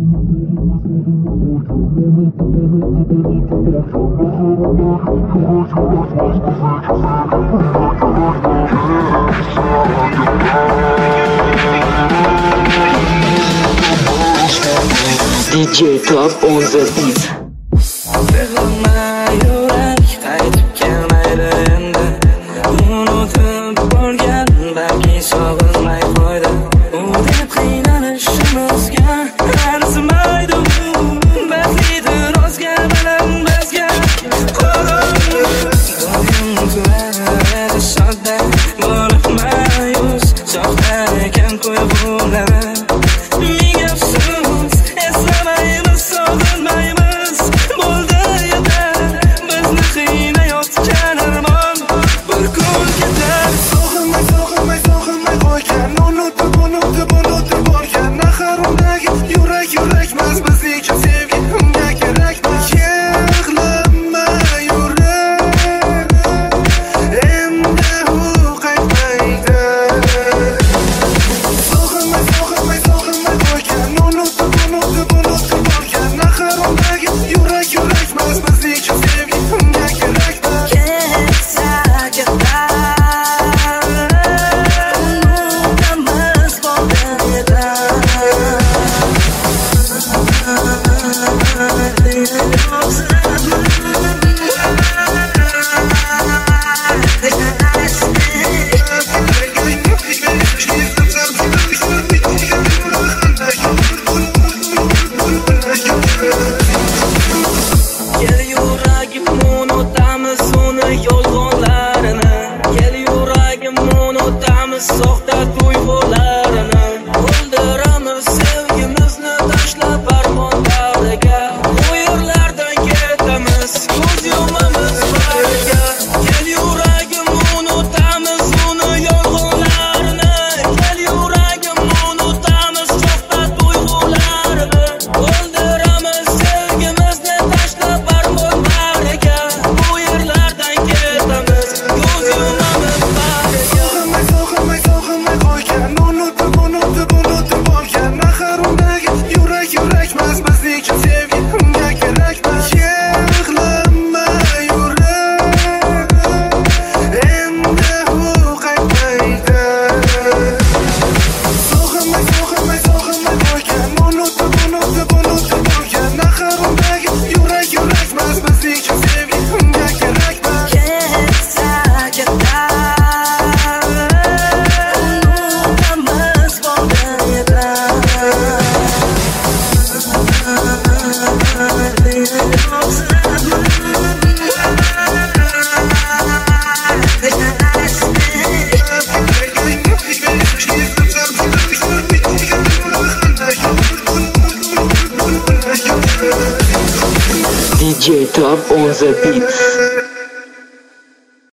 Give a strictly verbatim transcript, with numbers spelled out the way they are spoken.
D J Top on the beat. Yig'lama yurak qaytib kelmaydi endi. Unutib bo'lgan balki sog'inmay qo'ydi. U deb qiynalishimizga arzimaydi. Baxtlidir o'zga bilan bizga. Doim turadi sodda bo'lib ma'yus. Soxta ekan qayg'ulari. Ming afsus eslamaymiz, sog'inmaymiz. Bo'ldi yetar bizni qiynayotgan armon. Bir kun ketar. Sog'inmay, sog'inmay, sog'inmay qo'ygan. Unutib, unutib, unutib bo'lgan. Axir undagi yurak yurakmas bizningcha sevgi unga kerakmas. Yig'lama yurak, endi u qaytmaydi. Sog'inmay, sog'inmay, sog'inmay qo'ygan. Unutib, unutib, unutib bo'lgan. Axir undagi yurak yurakmas bizningcha sevgi unga kerakmas. Ketsa ketar. Unutamiz bo'lgan yetar. Kel yuragim unutamiz uni yolg'onlarini. Kel yuragim unutamiz soxta tuyg'ularini. O'ldiramiz sevgimizni tashlab armon bag'riga. Bu yerlardan ketamiz, ko'z yumamiz bariga. Kel yuragim unutamiz uni yolg'onlarini. Kel yuragim unutamiz soxta tuyg'ularini. O'ldiramiz sevgimizni tashlab armon bag'riga. Bu yerlardan ketamiz, ko'z yumamiz bariga. Sog'inmay, sog'inmay, sog'inmay qo'ygan. Unutib, unutib, unutib bo'lgan. Axir undagi yurak yurakmas bizningcha sevgi unga kerakmas. Yig'lama yurak, endi u qaytmaydi. Sog'inmay, sog'inmay, sog'inmay qo'ygan. Unutib, unutib, unutib bo'lgan. Axir undagi yurak yurakmas bizningcha sevgi unga kerakmas. Ketsa ketar. Unutamiz bo'lgan yetar. D J Top on the beat.